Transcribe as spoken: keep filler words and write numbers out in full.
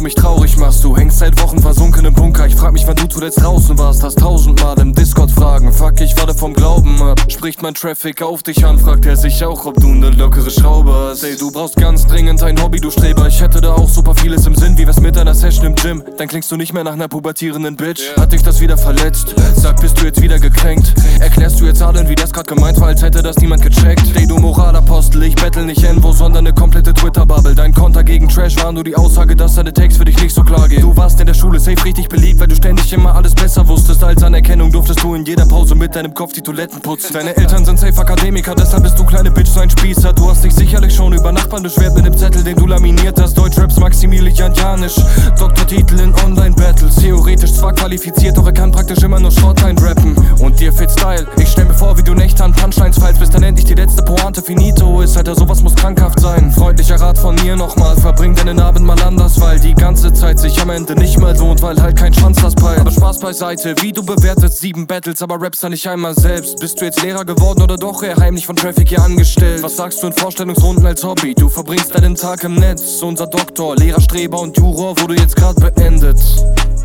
mich traurig machst. Du hängst seit Wochen versunken im Bunker. Ich frag mich, wann du zuletzt draußen warst. Hast tausendmal im Discord fragen. Fuck, ich warte vom Glauben ab. Spricht mein Traffic auf dich an, fragt er sich auch, ob du ne lockere Schraube hast. Ey, du brauchst ganz dringend ein Hobby, du Streber. Ich hätte da auch super vieles im Sinn. Wie wär's mit einer Session im Gym? Dann klingst du nicht mehr nach einer pubertierenden Bitch. Hat dich das wieder verletzt? Sag, bist du jetzt wieder gekränkt? Erklärst du jetzt allen, wie das grad gemeint war, als hätte das niemand gecheckt? Ey, du Moralapostel, ich bettel nicht Envo, sondern ne komplette Twitter-Bubble. Dein Konter gegen Trash war nur die Aussage, dass deine Takes für dich nicht so klar gehen. Du warst in der Schule safe richtig beliebt, weil du ständig immer alles besser wusstest. Als Anerkennung durftest du in jeder Pause mit deinem Kopf die Toiletten putzen. Deine Eltern sind safe Akademiker, deshalb bist du kleine Bitch so ein Spießer. Du hast dich sicherlich schon über Nachbarn beschwert mit dem Zettel, den du laminiert hast. Deutschraps Maximilian Janisch, Doktortitel in Online-Battles. Theoretisch zwar qualifiziert, doch er kann praktisch immer nur Shortline rappen. Und dir fit Style, ich stell mir vor, wie du Nächte an Punchlines fallst, bis dann endlich die letzte Pointe finito ist. Alter, sowas muss krankhaft sein. Freundlicher Rat von mir nochmal, verbring deinen Abend mal anders, weil die ganze Zeit sich am Ende nicht mal lohnt, weil halt kein Schwanz das peilt. Aber Spaß beiseite, wie du bewertest sieben Battles, aber rappst da nicht einmal selbst. Bist du jetzt Lehrer geworden oder doch eher heimlich von Traffic hier angestellt? Was sagst du in Vorstellungsrunden als Hobby? Du verbringst deinen Tag im Netz. Unser Doktor, Lehrer, Streber und Juror wurde jetzt grad beendet.